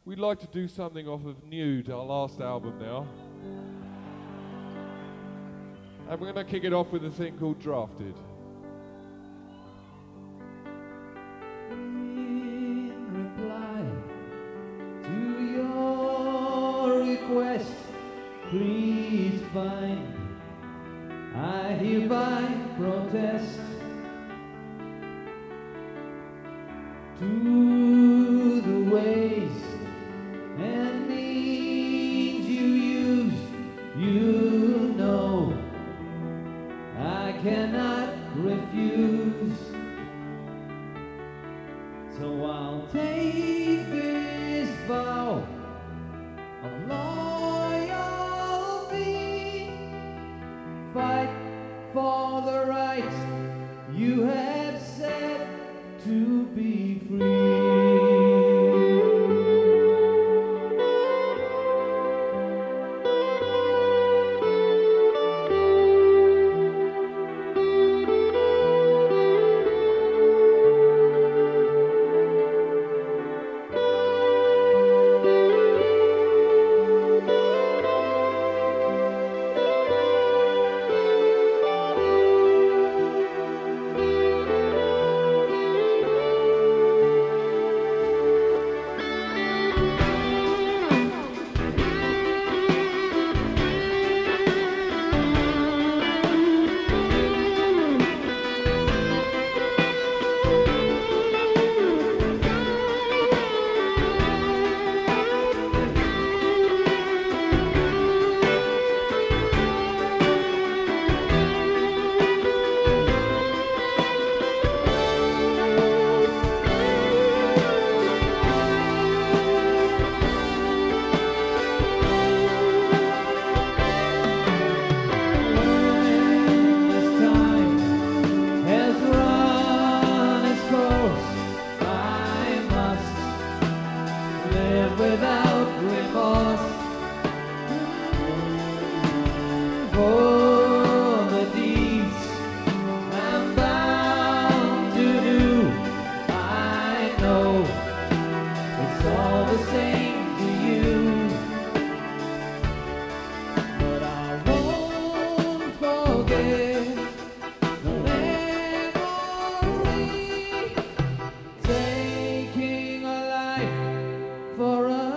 we'd like to do something off of Nude, our last album now. And we're going to kick it off with a thing called Drafted. In reply to your request, please find I hereby protest to the ways and means you use. You know I cannot refuse, so I'll take this vow of loyalty, fight for the rights you have said to be free. Without remorse for the deeds I'm bound to do. I know it's all the same to you, but I won't forget the memory, taking a life for a